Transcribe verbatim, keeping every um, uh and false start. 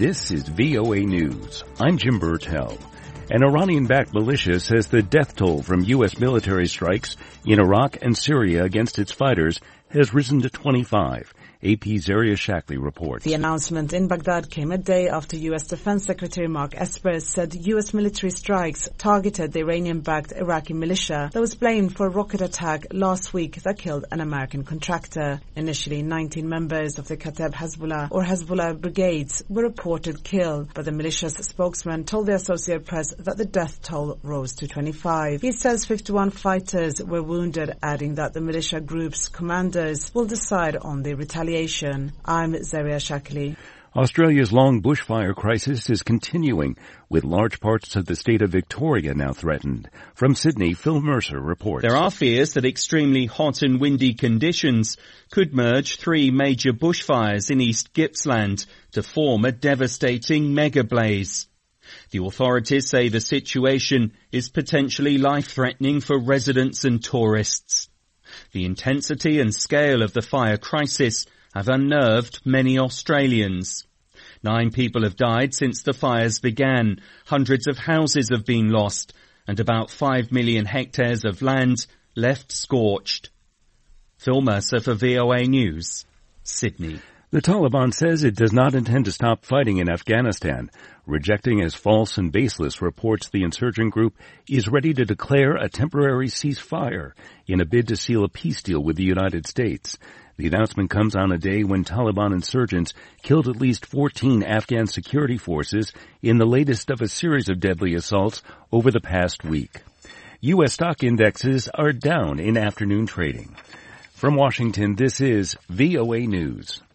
This is V O A News. I'm Jim Burtell. An Iranian-backed militia says the death toll from U S military strikes in Iraq and Syria against its fighters has risen to twenty-five. A P's Zaria Shackley reports. The announcement in Baghdad came a day after U S Defense Secretary Mark Esper said U S military strikes targeted the Iranian-backed Iraqi militia that was blamed for a rocket attack last week that killed an American contractor. Initially, nineteen members of the Kateb Hezbollah or Hezbollah brigades were reported killed, but the militia's spokesman told the Associated Press that the death toll rose to twenty-five. He says fifty-one fighters were wounded, adding that the militia group's commanders will decide on the retaliation. I'm Zaria Shackley. Australia's long bushfire crisis is continuing, with large parts of the state of Victoria now threatened. From Sydney, Phil Mercer reports. There are fears that extremely hot and windy conditions could merge three major bushfires in East Gippsland to form a devastating mega blaze. The authorities say the situation is potentially life-threatening for residents and tourists. The intensity and scale of the fire crisis have unnerved many Australians. Nine people have died since the fires began, hundreds of houses have been lost, and about five million hectares of land left scorched. Phil Mercer for V O A News, Sydney. The Taliban says it does not intend to stop fighting in Afghanistan, rejecting as false and baseless reports the insurgent group is ready to declare a temporary ceasefire in a bid to seal a peace deal with the United States. The announcement comes on a day when Taliban insurgents killed at least fourteen Afghan security forces in the latest of a series of deadly assaults over the past week. U S stock indexes are down in afternoon trading. From Washington, this is V O A News.